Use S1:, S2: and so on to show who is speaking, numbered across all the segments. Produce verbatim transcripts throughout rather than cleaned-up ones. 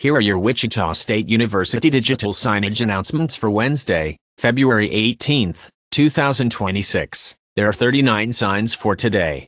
S1: Here are your Wichita State University digital signage announcements for Wednesday, February eighteenth, two thousand twenty-six. There are thirty-nine signs for today.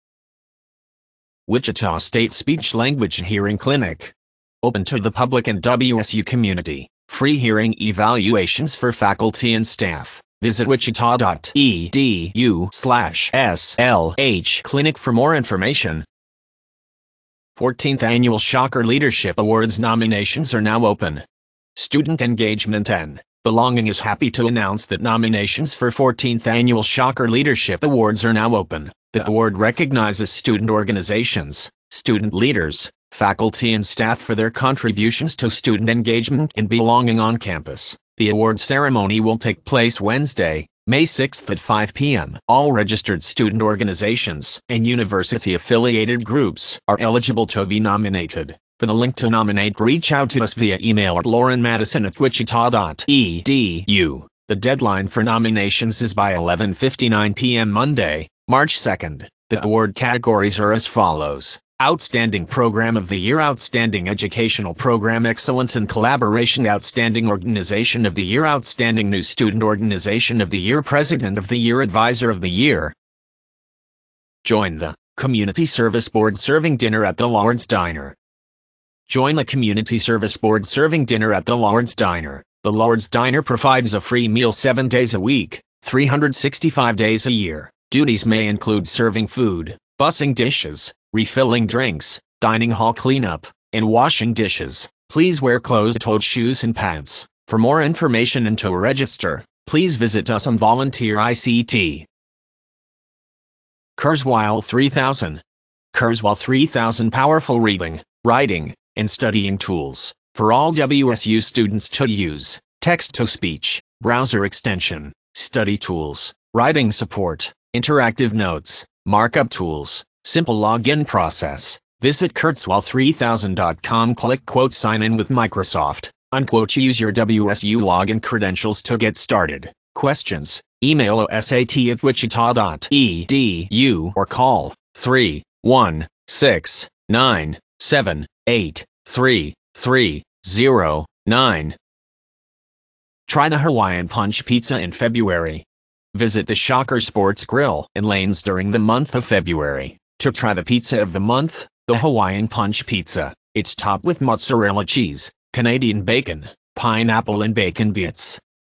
S1: Wichita State Speech Language Hearing Clinic. Open to the public and W S U community. Free hearing evaluations for faculty and staff. Visit wichita dot e d u slash S L H clinic for more information. fourteenth Annual Shocker Leadership Awards nominations are now open. Student Engagement and Belonging is happy to announce that nominations for fourteenth Annual Shocker Leadership Awards are now open. The award recognizes student organizations, student leaders, faculty and staff for their contributions to student engagement and belonging on campus. The award ceremony will take place Wednesday, May sixth at five p m All registered student organizations and university-affiliated groups are eligible to be nominated. For the link to nominate, reach out to us via email at lauren madison at wichita dot e d u. The deadline for nominations is by eleven fifty-nine p m Monday, March second. The award categories are as follows: Outstanding Program of the Year, Outstanding Educational Program, Excellence in Collaboration, Outstanding Organization of the Year, Outstanding New Student Organization of the Year, President of the Year, Advisor of the Year. Join the Community Service Board serving dinner at the Lawrence Diner. Join the Community Service Board serving dinner at the Lawrence Diner. The Lawrence Diner provides a free meal seven days a week, three hundred sixty-five days a year. Duties may include serving food, bussing dishes, refilling drinks, dining hall cleanup, and washing dishes. Please wear closed-toed shoes and pants. For more information and to register, please visit us on Volunteer I C T. Kurzweil three thousand. Kurzweil three thousand powerful reading, writing, and studying tools for all W S U students to use. Text-to-speech, browser extension, study tools, writing support, interactive notes, markup tools, simple login process. Visit kurzweil three thousand dot com. Click quote sign in with Microsoft. Unquote use your W S U login credentials to get started. Questions? Email osat at wichita dot e d u or call three one six nine seven eight three three zero nine. Try the Hawaiian Punch Pizza in February. Visit the Shocker Sports Grill and Lanes during the month of February to try the pizza of the month, the Hawaiian Punch Pizza. It's topped with mozzarella cheese, Canadian bacon, pineapple and bacon bits.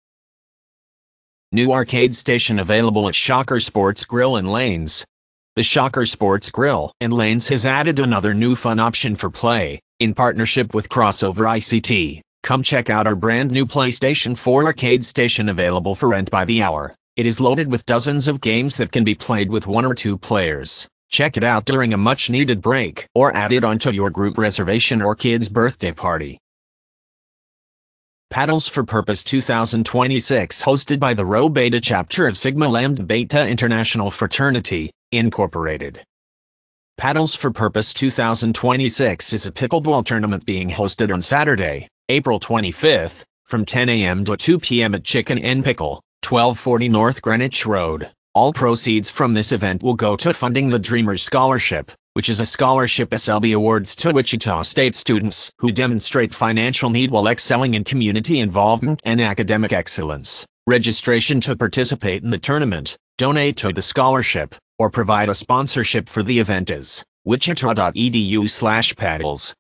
S1: New arcade station available at Shocker Sports Grill and Lanes. The Shocker Sports Grill and Lanes has added another new fun option for play, in partnership with Crossover I C T. Come check out our brand new PlayStation four arcade station available for rent by the hour. It is loaded with dozens of games that can be played with one or two players. Check it out during a much-needed break, or add it onto your group reservation or kid's birthday party. Paddles for Purpose two thousand twenty-six, hosted by the Rho Beta chapter of Sigma Lambda Beta International Fraternity, Incorporated. Paddles for Purpose two thousand twenty-six is a pickleball tournament being hosted on Saturday, April twenty-fifth, from ten a m to two p m at Chicken and Pickle, twelve forty North Greenwich Road. All proceeds from this event will go to funding the Dreamers Scholarship, which is a scholarship S L B awards to Wichita State students who demonstrate financial need while excelling in community involvement and academic excellence. Registration to participate in the tournament, donate to the scholarship, or provide a sponsorship for the event is wichita dot e d u slash paddles.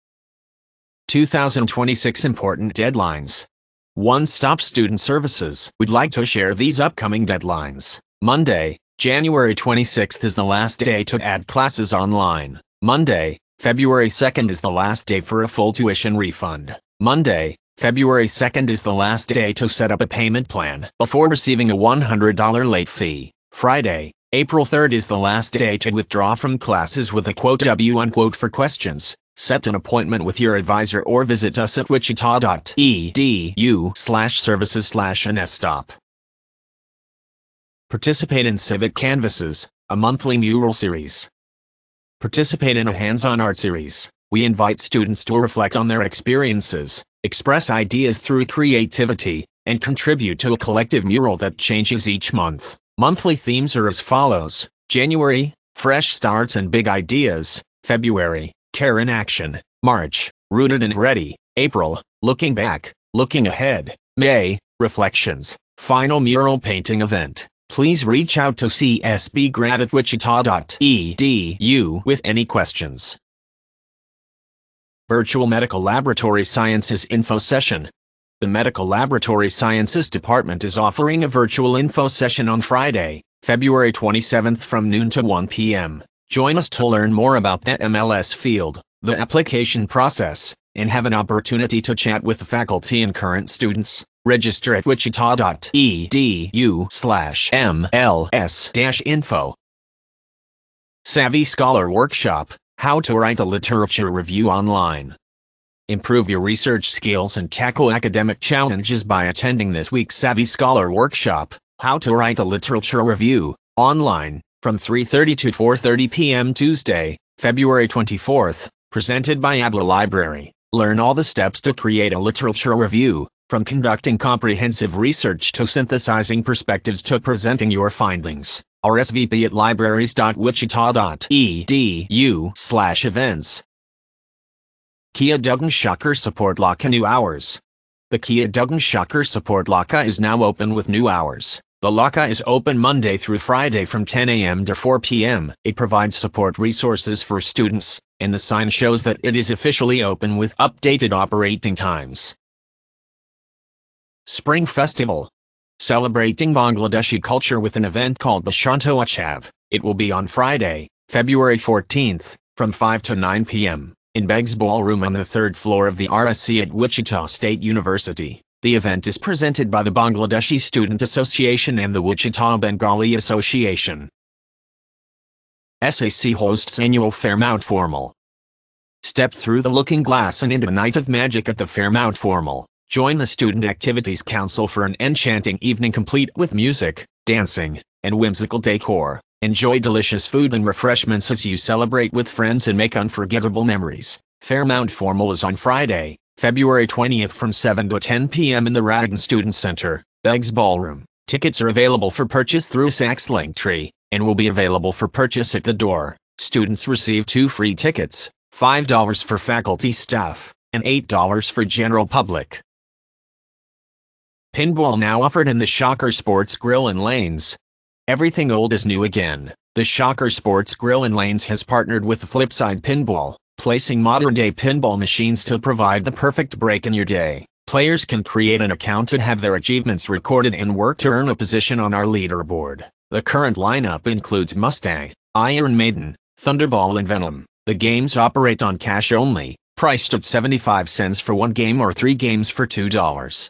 S1: two thousand twenty-six Important Deadlines. One-Stop Student Services. We'd like to share these upcoming deadlines. Monday, January twenty-sixth is the last day to add classes online. Monday, February second is the last day for a full tuition refund. Monday, February second is the last day to set up a payment plan before receiving a one hundred dollar late fee. Friday, April third is the last day to withdraw from classes with a quote W unquote for questions. Set an appointment with your advisor or visit us at wichita dot e d u slash services slash nstop. Participate in Civic Canvases, a monthly mural series. Participate in a hands-on art series. We invite students to reflect on their experiences, express ideas through creativity, and contribute to a collective mural that changes each month. Monthly themes are as follows: January, fresh starts and big ideas; February, care in action; March, Rooted and Ready, April, Looking Back, Looking Ahead, May, Reflections, Final Mural Painting Event. Please reach out to C S B grad at wichita dot e d u with any questions. Virtual Medical Laboratory Sciences Info Session. The Medical Laboratory Sciences Department is offering a virtual info session on Friday, February twenty-seventh from noon to one p m Join us to learn more about the M L S field, the application process, and have an opportunity to chat with the faculty and current students. Register at wichita dot e d u slash M L S info. Savvy Scholar Workshop, How to Write a Literature Review Online. Improve your research skills and tackle academic challenges by attending this week's Savvy Scholar Workshop, How to Write a Literature Review, online, from three thirty to four thirty p m Tuesday, February twenty-fourth, presented by A B L A Library. Learn all the steps to create a literature review, from conducting comprehensive research to synthesizing perspectives to presenting your findings. R S V P at libraries dot wichita dot e d u slash events. Kia Duggan Shocker Support Locker New Hours. The Kia Duggan Shocker Support Locker is now open with new hours. The locker is open Monday through Friday from ten a m to four p m It provides support resources for students, and the sign shows that it is officially open with updated operating times. Spring Festival. Celebrating Bangladeshi culture with an event called Bashanto Utsav. It will be on Friday, February fourteenth, from five to nine p m in Beggs Ballroom on the third floor of the R S C at Wichita State University. The event is presented by the Bangladeshi Student Association and the Wichita Bengali Association. S A C hosts annual Fairmount Formal. Step through the looking glass and into a night of magic at the Fairmount Formal. Join the Student Activities Council for an enchanting evening complete with music, dancing, and whimsical decor. Enjoy delicious food and refreshments as you celebrate with friends and make unforgettable memories. Fairmount Formal is on Friday, February twentieth from seven to ten p m in the Radigan Student Center, Beggs Ballroom. Tickets are available for purchase through S A C's Linktree, and will be available for purchase at the door. Students receive two free tickets, five dollars for faculty staff, and eight dollars for general public. Pinball now offered in the Shocker Sports Grill and Lanes. Everything old is new again. The Shocker Sports Grill and Lanes has partnered with Flipside Pinball, placing modern-day pinball machines to provide the perfect break in your day. Players can create an account and have their achievements recorded and work to earn a position on our leaderboard. The current lineup includes Mustang, Iron Maiden, Thunderball and Venom. The games operate on cash only, priced at seventy-five cents for one game or three games for two dollars.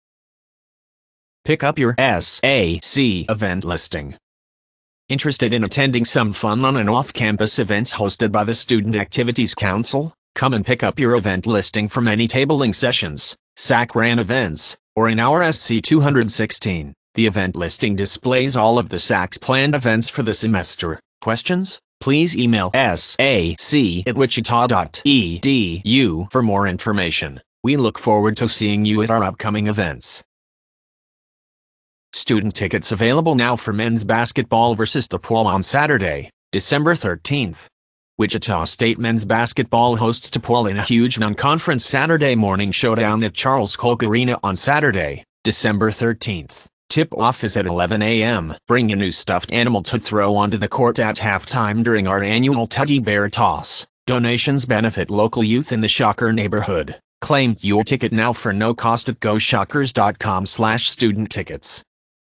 S1: Pick up your S A C event listing. Interested in attending some fun on and off-campus events hosted by the Student Activities Council? Come and pick up your event listing from any tabling sessions, S A C ran events, or in our S C two sixteen. The event listing displays all of the S A C's planned events for the semester. Questions? Please email S A C at wichita dot e d u for more information. We look forward to seeing you at our upcoming events. Student tickets available now for men's basketball versus DePaul on Saturday, December thirteenth. Wichita State men's basketball hosts DePaul in a huge non-conference Saturday morning showdown at Charles Kolk Arena on Saturday, December thirteenth. Tip-off is at eleven a m Bring a new stuffed animal to throw onto the court at halftime during our annual Teddy Bear Toss. Donations benefit local youth in the Shocker neighborhood. Claim your ticket now for no cost at go shockers dot com slash student tickets.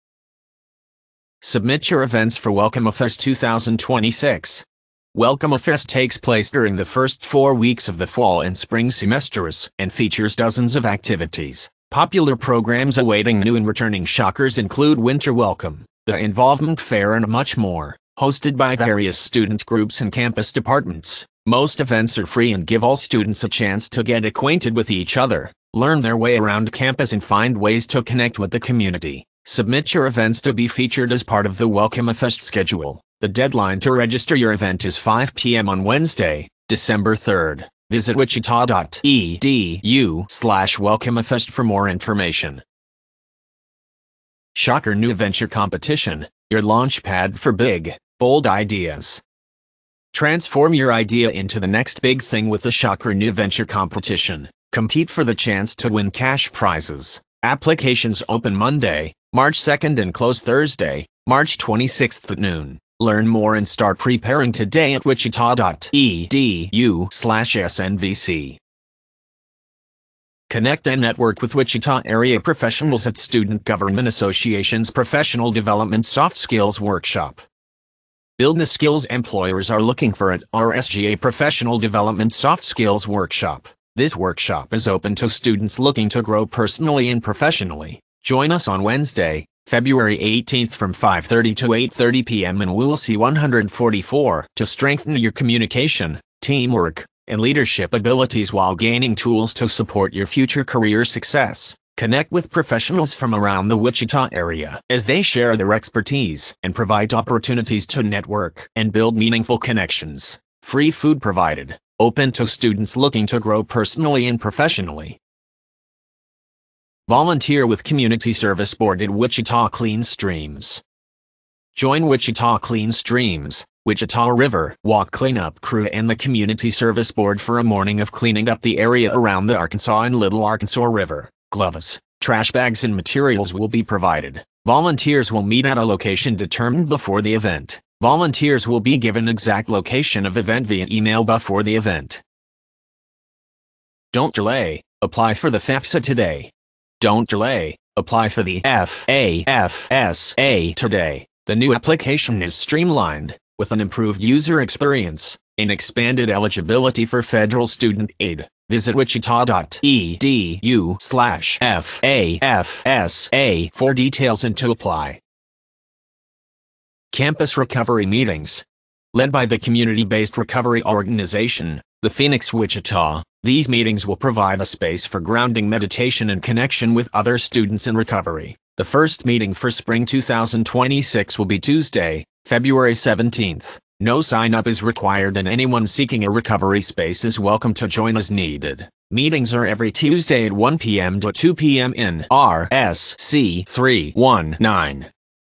S1: Submit your events for WelcomeAfest two thousand twenty-six. WelcomeAfest takes place during the first four weeks of the fall and spring semesters and features dozens of activities. Popular programs awaiting new and returning Shockers include Winter Welcome, the Involvement Fair and much more, hosted by various student groups and campus departments. Most events are free and give all students a chance to get acquainted with each other, learn their way around campus and find ways to connect with the community. Submit your events to be featured as part of the WelcomeAfest schedule. The deadline to register your event is five p m on Wednesday, December third. Visit wichita dot e d u slash WelcomeAfest for more information. Shocker New Venture Competition, your launch pad for big, bold ideas. Transform your idea into the next big thing with the Shocker New Venture Competition. Compete for the chance to win cash prizes. Applications open Monday, March second and close Thursday, March twenty-sixth at noon. Learn more and start preparing today at wichita dot e d u slash S N V C. Connect and network with Wichita area professionals at Student Government Association's Professional Development Soft Skills Workshop. Build the skills employers are looking for at R S G A Professional Development Soft Skills Workshop. This workshop is open to students looking to grow personally and professionally. Join us on Wednesday, February eighteenth from five thirty to eight thirty p m in W C one forty-four to strengthen your communication, teamwork, and leadership abilities while gaining tools to support your future career success. Connect with professionals from around the Wichita area as they share their expertise and provide opportunities to network and build meaningful connections. Free food provided, open to students looking to grow personally and professionally. Volunteer with Community Service Board at Wichita Clean Streams. Join Wichita Clean Streams, Wichita River Walk Cleanup Crew and the Community Service Board for a morning of cleaning up the area around the Arkansas and Little Arkansas River. Gloves, trash bags and materials will be provided. Volunteers will meet at a location determined before the event. Volunteers will be given exact location of event via email before the event. Don't delay, apply for the FAFSA today. Don't delay, apply for the F A F S A today. The new application is streamlined, with an improved user experience and expanded eligibility for federal student aid. Visit wichita dot e d u slash F A F S A for details and to apply. Campus Recovery Meetings. Led by the community-based recovery organization, the Phoenix Wichita, these meetings will provide a space for grounding meditation and connection with other students in recovery. The first meeting for spring two thousand twenty-six will be Tuesday, February seventeenth. No sign-up is required and anyone seeking a recovery space is welcome to join as needed. Meetings are every Tuesday at one p m to two p m in R S C three one nine.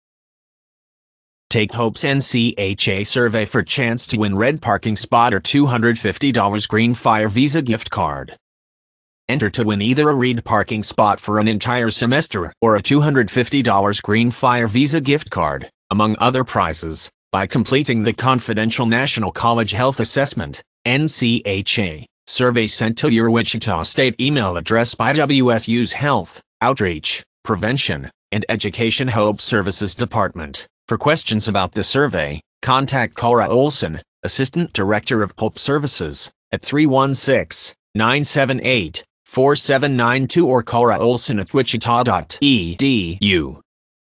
S1: Take Hope's N C H A survey for chance to win red parking spot or two hundred fifty dollars Green Fire Visa gift card. Enter to win either a Reed parking spot for an entire semester or a two hundred fifty dollars Green Fire Visa gift card, among other prizes, by completing the confidential National College Health Assessment, N C H A, survey sent to your Wichita State email address by W S U's Health, Outreach, Prevention, and Education Hope Services Department. For questions about the survey, contact Cora Olson, Assistant Director of Hope Services, at three one six, nine seven eight, four seven nine two or Cora Olson at wichita dot e d u.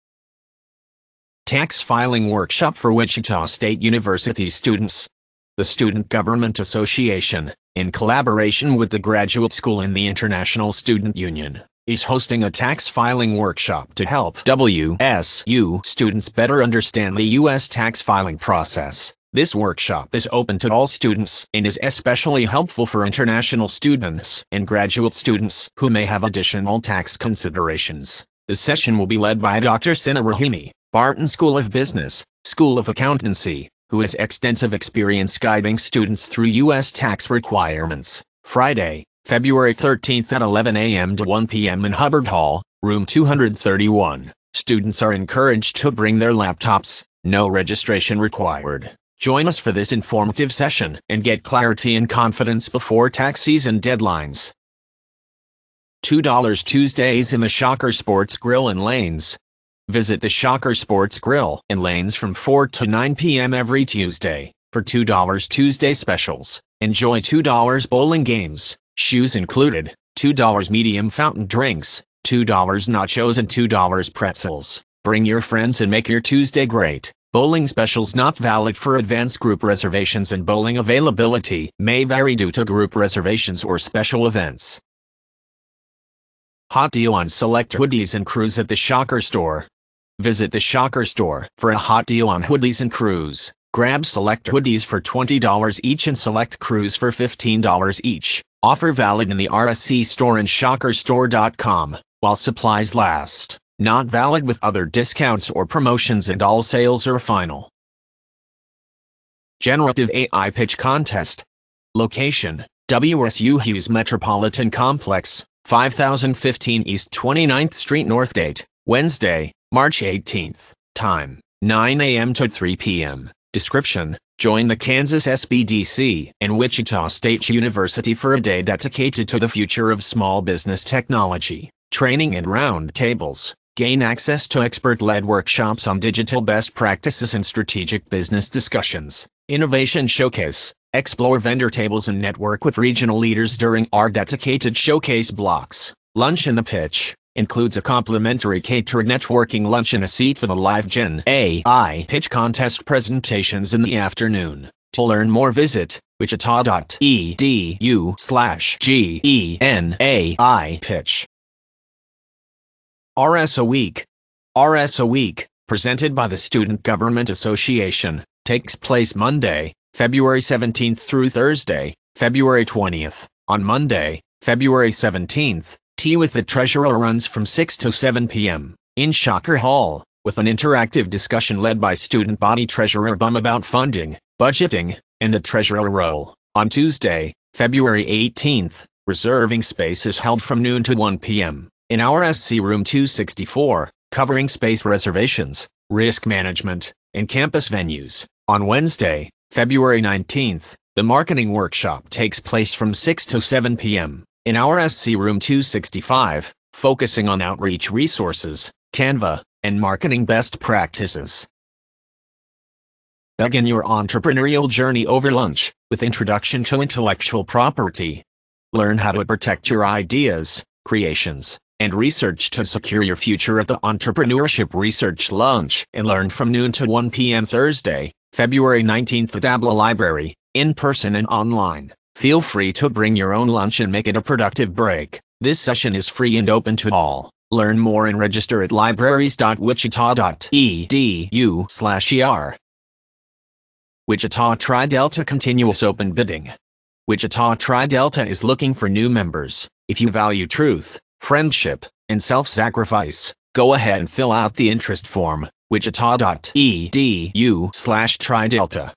S1: Tax Filing Workshop for Wichita State University students. The Student Government Association, in collaboration with the Graduate School and the International Student Union, is hosting a tax filing workshop to help W S U students better understand the U S tax filing process. This workshop is open to all students and is especially helpful for international students and graduate students who may have additional tax considerations. The session will be led by Doctor Sina Rahimi, Barton School of Business, School of Accountancy, who has extensive experience guiding students through U S tax requirements. Friday, February thirteenth at eleven a m to one p m in Hubbard Hall, room two hundred thirty-one. Students are encouraged to bring their laptops, no registration required. Join us for this informative session and get clarity and confidence before tax season deadlines. two dollar Tuesdays in the Shocker Sports Grill and Lanes. Visit the Shocker Sports Grill and Lanes from four to nine p m every Tuesday for two dollar Tuesday specials. Enjoy two dollar bowling games, shoes included, two dollar medium fountain drinks, two dollar nachos and two dollar pretzels. Bring your friends and make your Tuesday great. Bowling specials not valid for advanced group reservations and bowling availability may vary due to group reservations or special events. Hot deal on select hoodies and crews at the Shocker Store. Visit the Shocker Store for a hot deal on hoodies and crews. Grab select hoodies for twenty dollars each and select crews for fifteen dollars each. Offer valid in the R S C store and shocker store dot com while supplies last. Not valid with other discounts or promotions and all sales are final. Generative A I Pitch Contest. Location: W S U Hughes Metropolitan Complex, five thousand fifteen East twenty-ninth Street North. Date: Wednesday, March eighteenth. Time: nine A M to three P M Description: join the Kansas S B D C and Wichita State University for a day dedicated to the future of small business technology. Training and roundtables. Gain access to expert-led workshops on digital best practices and strategic business discussions. Innovation Showcase. Explore vendor tables and network with regional leaders during our dedicated showcase blocks. Lunch and the Pitch includes a complimentary catered networking lunch and a seat for the live Gen A I Pitch Contest presentations in the afternoon. To learn more, visit wichita dot e d u slash G E N A I Pitch. R S A Week. R S A Week, presented by the Student Government Association, takes place Monday, February seventeenth through Thursday, February twentieth. On Monday, February seventeenth, Tea with the Treasurer runs from six to seven P M in Shocker Hall, with an interactive discussion led by Student Body Treasurer Bum about funding, budgeting, and the treasurer role. On Tuesday, February eighteenth, reserving space is held from noon to one P M in our S C Room two sixty-four, covering space reservations, risk management, and campus venues. On Wednesday, February nineteenth, the marketing workshop takes place from six to seven P M in our S C Room two sixty-five, focusing on outreach resources, Canva, and marketing best practices. Begin your entrepreneurial journey over lunch with Introduction to Intellectual Property. Learn how to protect your ideas, creations, and research to secure your future at the Entrepreneurship Research Lunch, and learn from noon to one P M Thursday, February nineteenth at Abla Library, in person and online. Feel free to bring your own lunch and make it a productive break. This session is free and open to all. Learn more and register at libraries dot wichita dot e d u slash e r. Wichita Tri-Delta Continuous Open Bidding. Wichita Tri-Delta is looking for new members. If you value truth, friendship, and self-sacrifice, go ahead and fill out the interest form. wichita dot e d u slash tri-delta.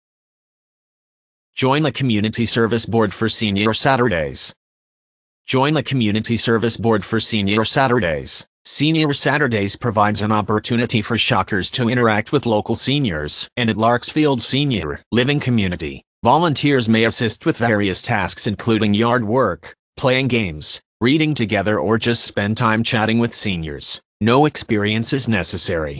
S1: Join the Community Service Board for Senior Saturdays. Join the Community Service Board for Senior Saturdays. Senior Saturdays provides an opportunity for Shockers to interact with local seniors and at Larksfield Senior Living Community. Volunteers may assist with various tasks including yard work, playing games, reading together, or just spend time chatting with seniors. No experience is necessary.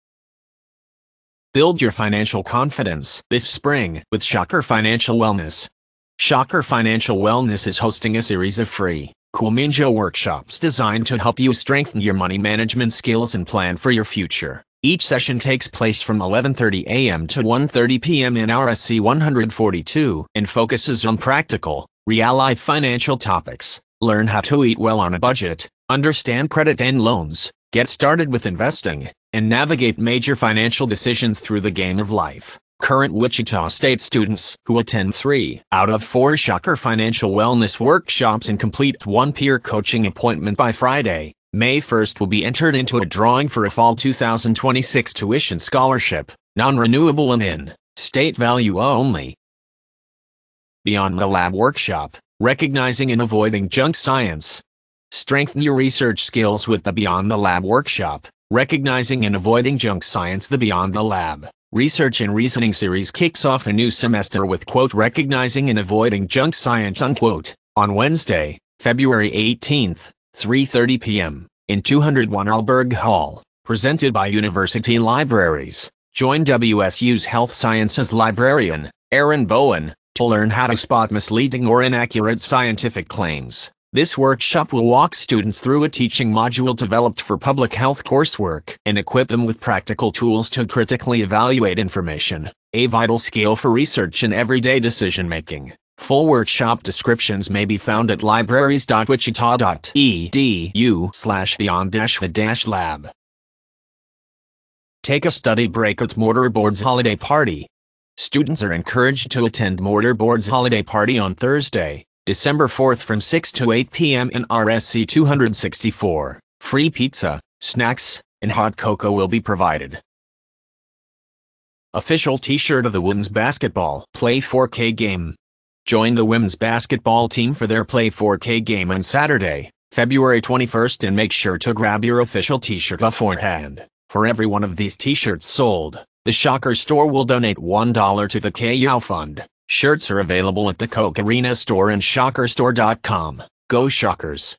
S1: Build your financial confidence this spring with Shocker Financial Wellness. Shocker Financial Wellness is hosting a series of free, cool Minjo workshops designed to help you strengthen your money management skills and plan for your future. Each session takes place from eleven thirty A M to one thirty P M in our S C one forty-two and focuses on practical, real-life financial topics. Learn how to eat well on a budget, understand credit and loans, get started with investing, and navigate major financial decisions through the game of life. Current Wichita State students who attend three out of four Shocker Financial Wellness workshops and complete one peer coaching appointment by Friday, May first will be entered into a drawing for a fall two thousand twenty-six tuition scholarship, non-renewable and in-state value only. Beyond the Lab Workshop, Recognizing and Avoiding Junk Science. Strengthen your research skills with the Beyond the Lab Workshop, Recognizing and Avoiding Junk Science. The Beyond the Lab Research and Reasoning series kicks off a new semester with quote Recognizing and Avoiding Junk Science unquote on Wednesday, February eighteenth, three thirty P M in two oh one Alberg Hall, presented by University Libraries. Join W S U's Health Sciences librarian, Aaron Bowen, to learn how to spot misleading or inaccurate scientific claims. This workshop will walk students through a teaching module developed for public health coursework and equip them with practical tools to critically evaluate information, a vital skill for research and everyday decision-making. Full workshop descriptions may be found at libraries dot wichita dot e d u slash beyond the lab. Take a study break at Mortarboard's holiday party. Students are encouraged to attend Mortarboard's holiday party on Thursday, December fourth from six to eight P M in R S C two sixty-four. Free pizza, snacks, and hot cocoa will be provided. official t-shirt of the women's basketball Play four K game. Join the women's basketball team for their Play four K game on Saturday, February twenty-first, and make sure to grab your official t-shirt beforehand. For every one of these t-shirts sold, the Shocker store will donate one dollar to the K Y O Fund. Shirts are available at the Coke Arena store and shocker store dot com. Go Shockers!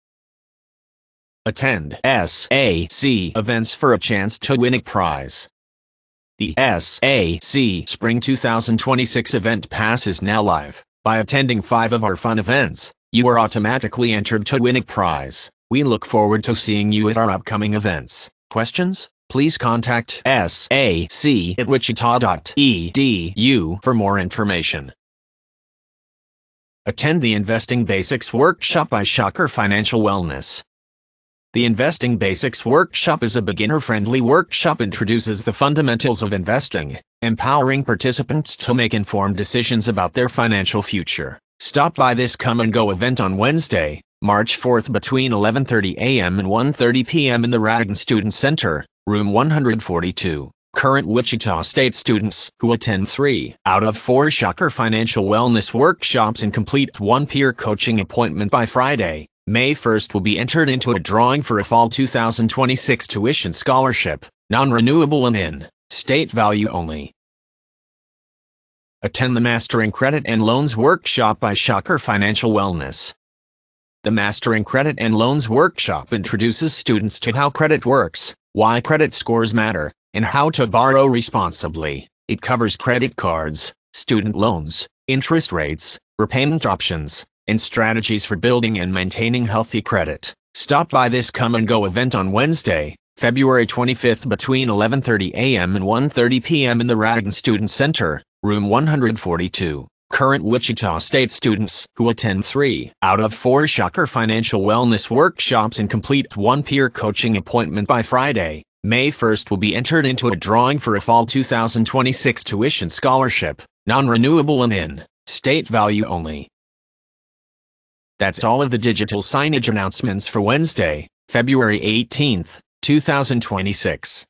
S1: Attend S A C events for a chance to win a prize. The S A C Spring two thousand twenty-six Event Pass is now live. By attending five of our fun events, you are automatically entered to win a prize. We look forward to seeing you at our upcoming events. Questions? Please contact S A C at wichita dot e d u for more information. Attend the Investing Basics Workshop by Shocker Financial Wellness. The Investing Basics Workshop is a beginner-friendly workshop introduces the fundamentals of investing, empowering participants to make informed decisions about their financial future. Stop by this come-and-go event on Wednesday, March fourth between eleven thirty a m and one thirty p m in the Radigan Student Center, room one forty-two. Current Wichita State students who attend three out of four Shocker Financial Wellness workshops and complete one peer coaching appointment by Friday, May first will be entered into a drawing for a fall two thousand twenty-six tuition scholarship, non-renewable and in state value only. Attend the Mastering Credit and Loans Workshop by Shocker Financial Wellness. The Mastering Credit and Loans Workshop introduces students to how credit works, why credit scores matter, and how to borrow responsibly. It covers credit cards, student loans, interest rates, repayment options, and strategies for building and maintaining healthy credit. Stop by this come-and-go event on Wednesday, February twenty-fifth between eleven thirty a m and one thirty p m in the Radigan Student Center, room one forty-two. Current Wichita State students who attend three out of four Shocker Financial Wellness workshops and complete one peer coaching appointment by Friday, May first will be entered into a drawing for a fall two thousand twenty-six tuition scholarship, non-renewable and in state value only. That's all of the digital signage announcements for Wednesday, February eighteenth, two thousand twenty-six.